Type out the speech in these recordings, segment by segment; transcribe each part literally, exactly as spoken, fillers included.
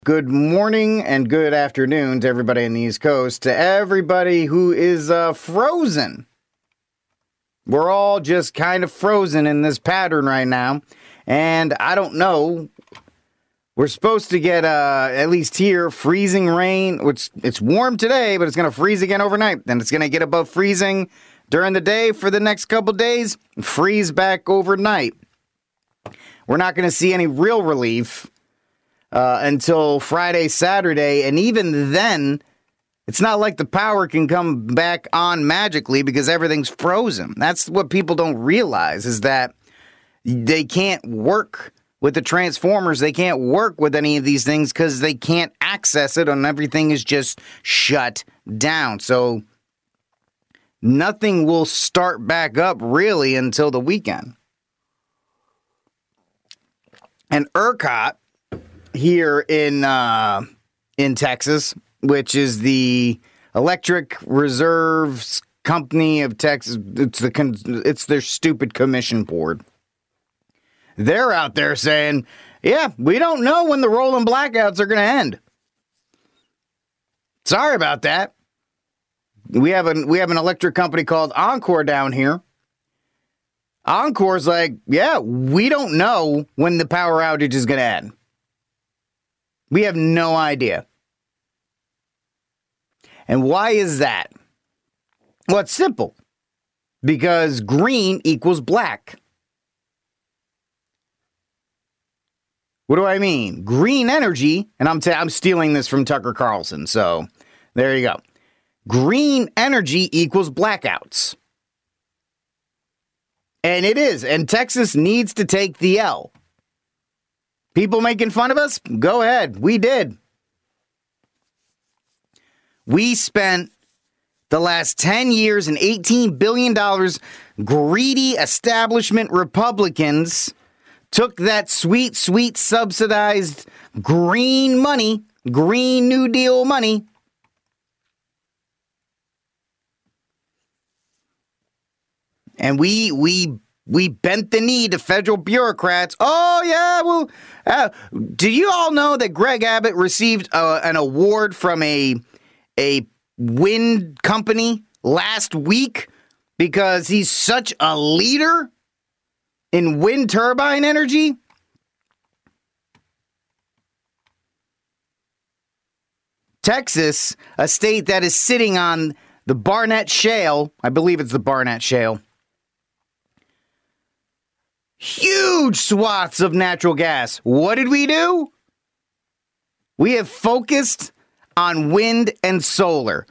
Good morning and good afternoon to everybody on the East Coast, to everybody who is uh, frozen. We're all just kind of frozen in this pattern right now, and I don't know. We're supposed to get, uh, at least here, freezing rain, which it's warm today, but it's going to freeze again overnight. Then it's going to get above freezing during the day for the next couple days, freeze back overnight. We're not going to see any real relief Uh, until Friday, Saturday, and even then, it's not like the power can come back on magically because everything's frozen. That's what people don't realize, is that they can't work with the transformers. They can't work with any of these things because they can't access it, and everything is just shut down. So nothing will start back up really until the weekend. And ERCOT here in uh, in Texas, which is the Electric Reserves Company of Texas. It's the con- it's their stupid commission board. They're out there saying, "Yeah, we don't know when the rolling blackouts are going to end." Sorry about that. We have an we have an electric company called Encore down here. Encore's like, "Yeah, we don't know when the power outage is going to end. We have no idea." And why is that? Well, it's simple. Because green equals black. What do I mean? Green energy, and I'm t- I'm stealing this from Tucker Carlson, so there you go. Green energy equals blackouts. And it is, and Texas needs to take the L. People making fun of us? Go ahead. We did. We spent the last ten years and eighteen billion dollars. Greedy establishment Republicans took that sweet, sweet subsidized green money, Green New Deal money, and we, we, We bent the knee to federal bureaucrats. Oh, yeah, well, uh, do you all know that Greg Abbott received uh, an award from a, a wind company last week because he's such a leader in wind turbine energy? Texas, a state that is sitting on the Barnett Shale, I believe it's the Barnett Shale, huge swaths of natural gas. What did we do? We have focused on wind and solar.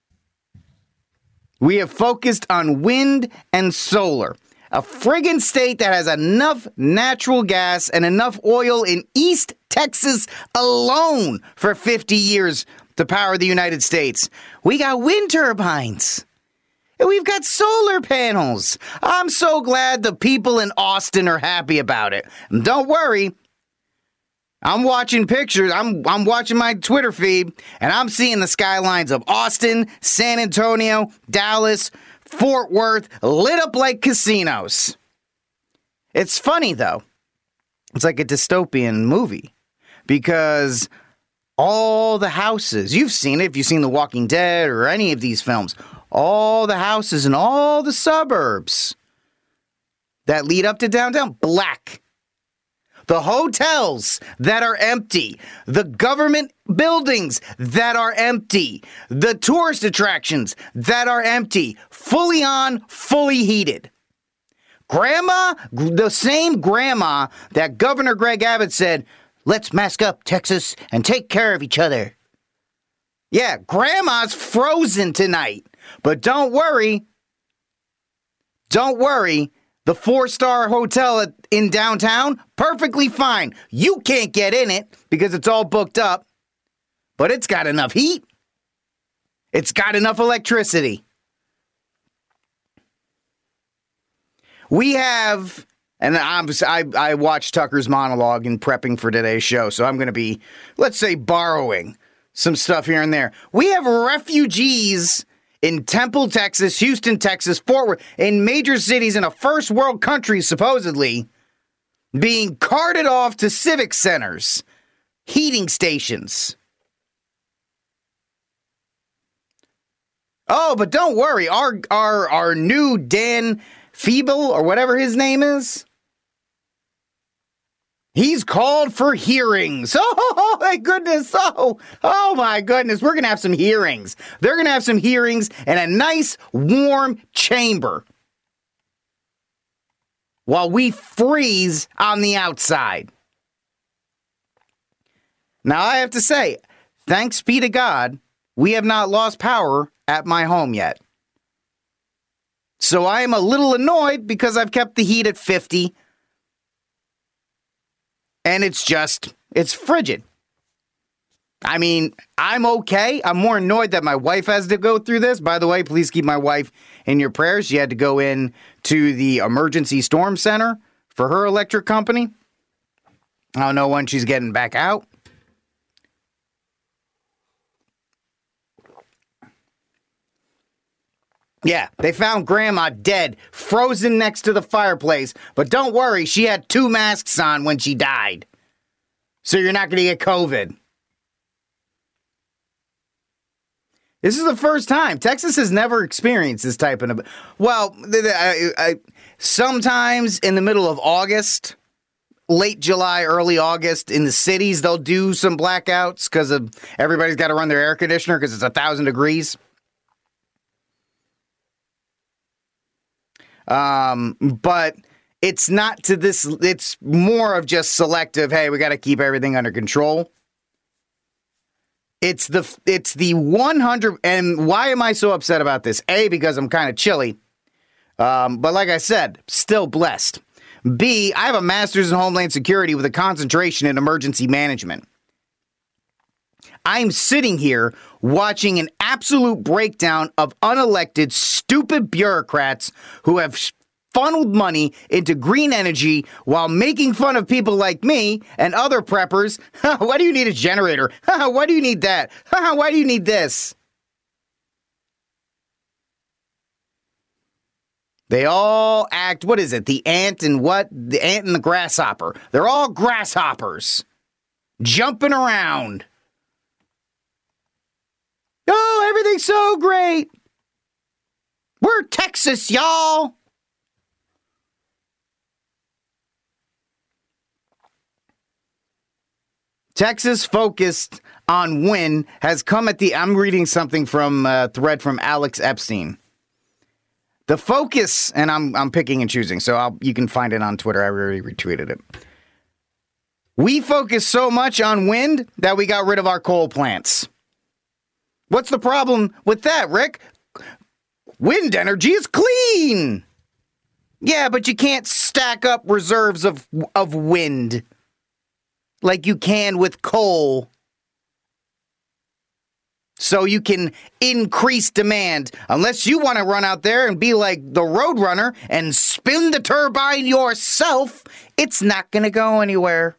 We have focused on wind and solar. A friggin' state that has enough natural gas and enough oil in East Texas alone for fifty years to power the United States. We got wind turbines. And we've got solar panels. I'm so glad the people in Austin are happy about it. And don't worry. I'm watching pictures. I'm I'm watching my Twitter feed, and I'm seeing the skylines of Austin, San Antonio, Dallas, Fort Worth, lit up like casinos. It's funny, though. It's like a dystopian movie. Because all the houses, you've seen it if you've seen The Walking Dead or any of these films, all the houses in all the suburbs that lead up to downtown, black. The hotels that are empty, the government buildings that are empty, the tourist attractions that are empty, fully on, fully heated. Grandma, the same grandma that Governor Greg Abbott said, "Let's mask up, Texas, and take care of each other." Yeah, grandma's frozen tonight. But don't worry. Don't worry. The four-star hotel at, in downtown, perfectly fine. You can't get in it because it's all booked up. But it's got enough heat. It's got enough electricity. We have, and I'm, I, I watched Tucker's monologue in prepping for today's show, so I'm going to be, let's say, borrowing some stuff here and there. We have refugees in Temple, Texas, Houston, Texas, Fort Worth, in major cities in a first world country, supposedly, being carted off to civic centers heating stations. Oh, but don't worry. Our our our new Dan Feeble, or whatever his name is, he's called for hearings. Oh, my goodness. Oh, oh, my goodness. We're going to have some hearings. They're going to have some hearings in a nice, warm chamber while we freeze on the outside. Now, I have to say, thanks be to God, we have not lost power at my home yet. So I am a little annoyed because I've kept the heat at fifty. And it's just, it's frigid. I mean, I'm okay. I'm more annoyed that my wife has to go through this. By the way, please keep my wife in your prayers. She had to go in to the emergency storm center for her electric company. I don't know when she's getting back out. Yeah, they found Grandma dead, frozen next to the fireplace. But don't worry, she had two masks on when she died. So you're not going to get COVID. This is the first time. Texas has never experienced this type of... Well, I, I, sometimes in the middle of August, late July, early August, in the cities, they'll do some blackouts because of everybody's got to run their air conditioner because it's a thousand degrees. Um, but it's not to this, it's more of just selective, hey, we got to keep everything under control. It's the, it's the one hundred, and why am I so upset about this? A, because I'm kind of chilly. Um, but like I said, still blessed. B, I have a master's in Homeland Security with a concentration in emergency management. I'm sitting here watching an absolute breakdown of unelected, stupid bureaucrats who have funneled money into green energy while making fun of people like me and other preppers. Why do you need a generator? Why do you need that? Why do you need this? They all act, what is it? The ant and what? The ant and the grasshopper. They're all grasshoppers jumping around. Oh, everything's so great. We're Texas, y'all. Texas focused on wind has come at the... I'm reading something from a thread from Alex Epstein. The focus, and I'm I'm picking and choosing, so I'll, you can find it on Twitter. I already retweeted it. We focus so much on wind that we got rid of our coal plants. What's the problem with that, Rick? Wind energy is clean. Yeah, but you can't stack up reserves of of wind like you can with coal. So you can increase demand. Unless you want to run out there and be like the Roadrunner and spin the turbine yourself, it's not going to go anywhere.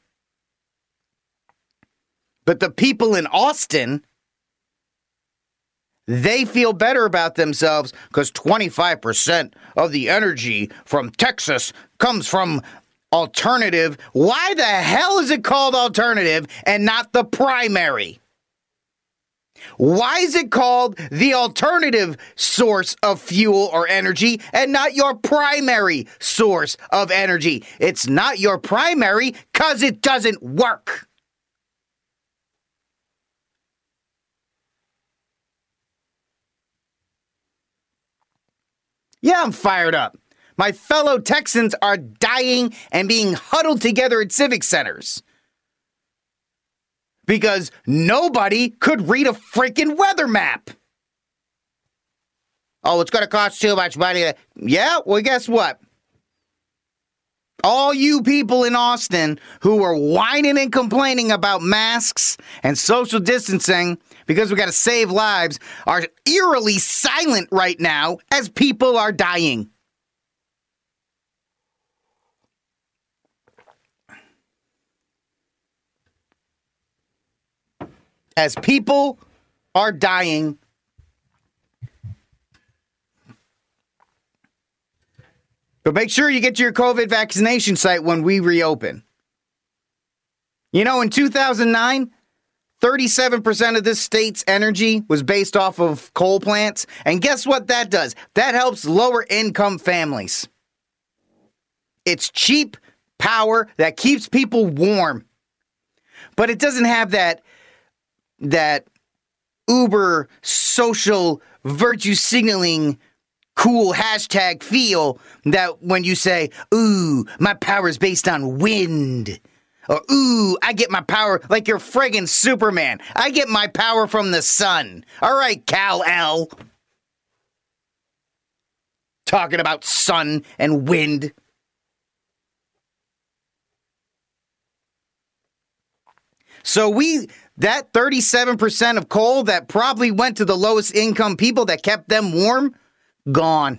But the people in Austin, they feel better about themselves because twenty-five percent of the energy from Texas comes from alternative. Why the hell is it called alternative and not the primary? Why is it called the alternative source of fuel or energy and not your primary source of energy? It's not your primary because it doesn't work. Yeah, I'm fired up. My fellow Texans are dying and being huddled together at civic centers because nobody could read a freaking weather map. Oh, it's going to cost too much money. Yeah, well, guess what? All you people in Austin who are whining and complaining about masks and social distancing because we got to save lives are eerily silent right now as people are dying. As people are dying. But make sure you get to your COVID vaccination site when we reopen. You know, in two thousand nine, thirty-seven percent of this state's energy was based off of coal plants. And guess what that does? That helps lower income families. It's cheap power that keeps people warm. But it doesn't have that, that uber social virtue signaling cool hashtag feel that when you say, ooh, my power is based on wind. Or, ooh, I get my power like you're friggin' Superman. I get my power from the sun. All right, Kal-El. Talking about sun and wind. So we, that thirty-seven percent of coal that probably went to the lowest income people that kept them warm, gone.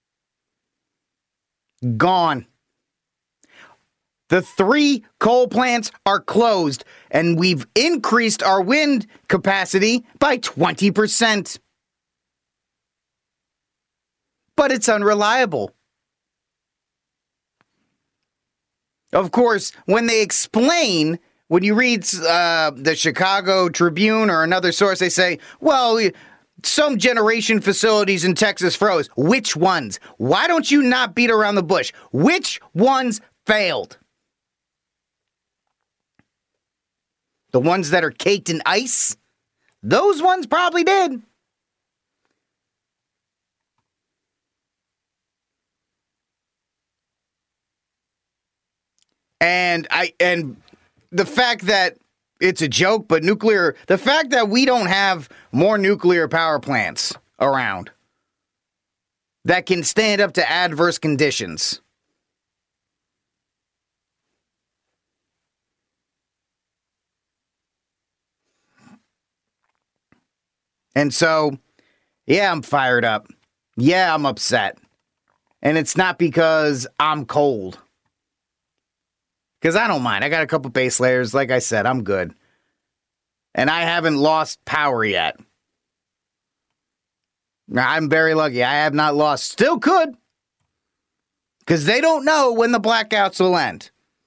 Gone. The three coal plants are closed, and we've increased our wind capacity by twenty percent. But it's unreliable. Of course, when they explain, when you read uh, the Chicago Tribune or another source, they say, well, some generation facilities in Texas froze. Which ones? Why don't you not beat around the bush? Which ones failed? The ones that are caked in ice? Those ones probably did. And I and the fact that it's a joke, but nuclear, the fact that we don't have more nuclear power plants around that can stand up to adverse conditions. And so, yeah, I'm fired up. Yeah, I'm upset. And it's not because I'm cold. Because I don't mind. I got a couple base layers. Like I said, I'm good. And I haven't lost power yet. I'm very lucky. I have not lost. Still could. Because they don't know when the blackouts will end.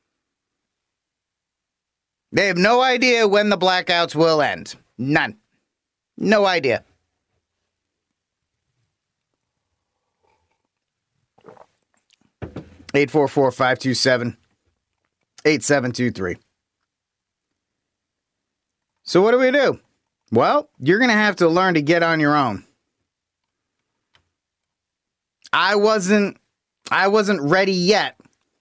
They have no idea when the blackouts will end. None. No idea. eight four four, five two seven, eight seven two three. So what do we do? Well, you're going to have to learn to get on your own. I wasn't I wasn't ready yet.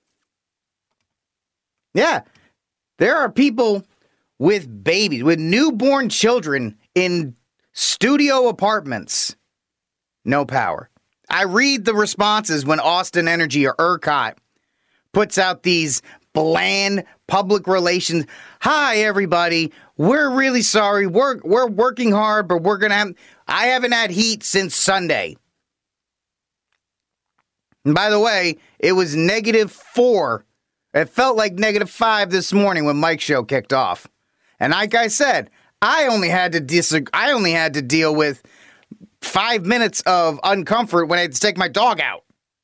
Yeah. There are people with babies, with newborn children in studio apartments. No power. I read the responses when Austin Energy or ERCOT puts out these bland public relations. Hi, everybody. We're really sorry. We're we're working hard, but we're gonna have. I haven't had heat since Sunday. And by the way, it was negative four. It felt like negative five this morning when Mike's show kicked off. And like I said, I only had to disagree. I only had to deal with five minutes of uncomfort when I had to take my dog out.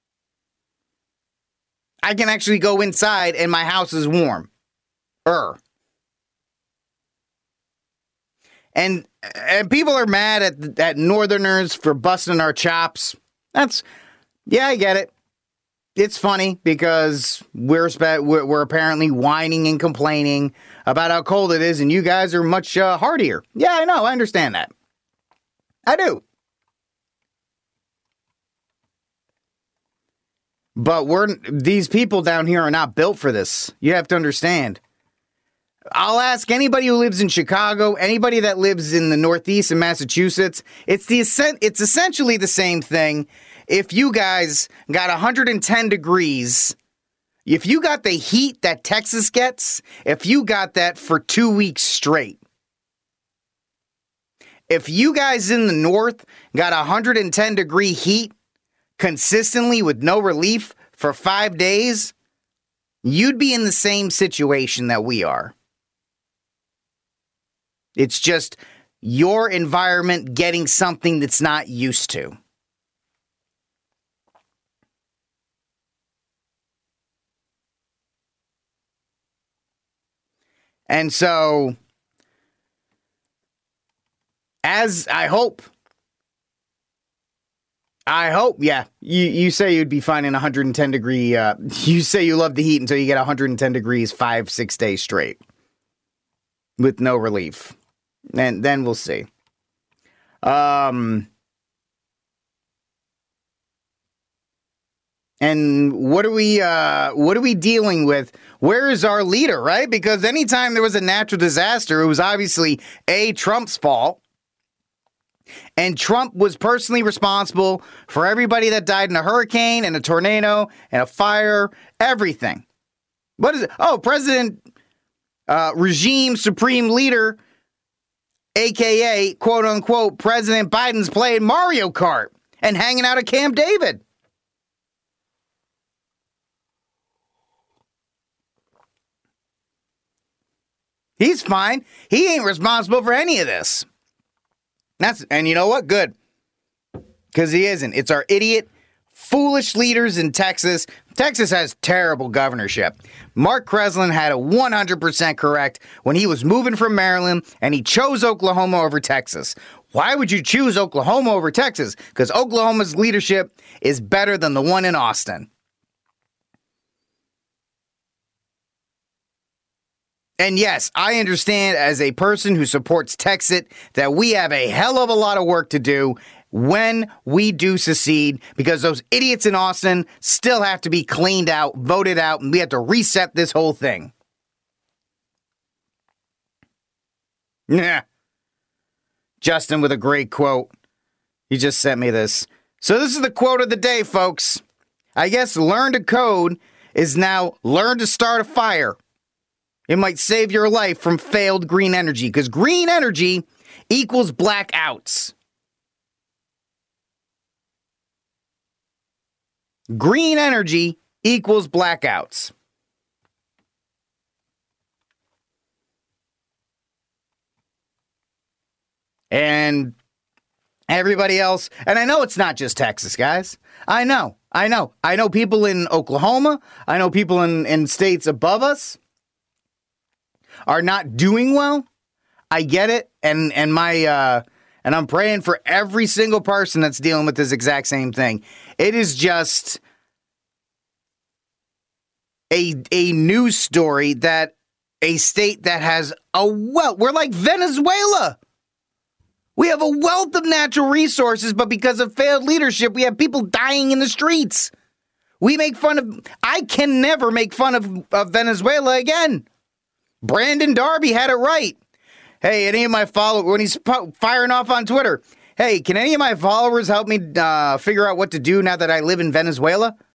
I can actually go inside and my house is warm. Er. And and people are mad at at Northerners for busting our chops. That's, yeah, I get it. It's funny because we're, we're we're apparently whining and complaining about how cold it is, and you guys are much uh, hardier. Yeah, I know. I understand that. I do. But we're these people down here are not built for this. You have to understand. I'll ask anybody who lives in Chicago, anybody that lives in the Northeast in Massachusetts. It's the it's essentially the same thing. If you guys got one hundred ten degrees, if you got the heat that Texas gets, if you got that for two weeks straight, if you guys in the North got one hundred ten degree heat consistently with no relief for five days, you'd be in the same situation that we are. It's just your environment getting something that's not used to. And so, as I hope, I hope, yeah, you, you say you'd be fine in one hundred ten degree, uh, you say you love the heat until you get one hundred ten degrees five, six days straight with no relief. And then we'll see. Um, and what are we, uh, what are we dealing with? Where is our leader, right? Because anytime there was a natural disaster, it was obviously A, Trump's fault. And Trump was personally responsible for everybody that died in a hurricane and a tornado and a fire, everything. What is it? Oh, President, uh, regime, supreme leader, A K A, quote unquote, President Biden's playing Mario Kart and hanging out at Camp David. He's fine. He ain't responsible for any of this. That's, and you know what? Good. Because he isn't. It's our idiot, foolish leaders in Texas. Texas has terrible governorship. Mark Kreslin had a one hundred percent correct when he was moving from Maryland and he chose Oklahoma over Texas. Why would you choose Oklahoma over Texas? Because Oklahoma's leadership is better than the one in Austin. And yes, I understand as a person who supports Texas that we have a hell of a lot of work to do when we do secede, because those idiots in Austin still have to be cleaned out, voted out, and we have to reset this whole thing. Yeah. Justin with a great quote. He just sent me this. So this is the quote of the day, folks. I guess learn to code is now learn to start a fire. It might save your life from failed green energy, because green energy equals blackouts. Green energy equals blackouts. And everybody else, and I know it's not just Texas, guys. I know, I know. I know people in Oklahoma. I know people in, in states above us are not doing well. I get it. And and my uh, and I'm praying for every single person that's dealing with this exact same thing. It is just a a news story that a state that has a wealth. We're like Venezuela. We have a wealth of natural resources, but because of failed leadership, we have people dying in the streets. We make fun of, I can never make fun of, of Venezuela again. Brandon Darby had it right. Hey, any of my followers, when he's firing off on Twitter, hey, can any of my followers help me uh, figure out what to do now that I live in Venezuela?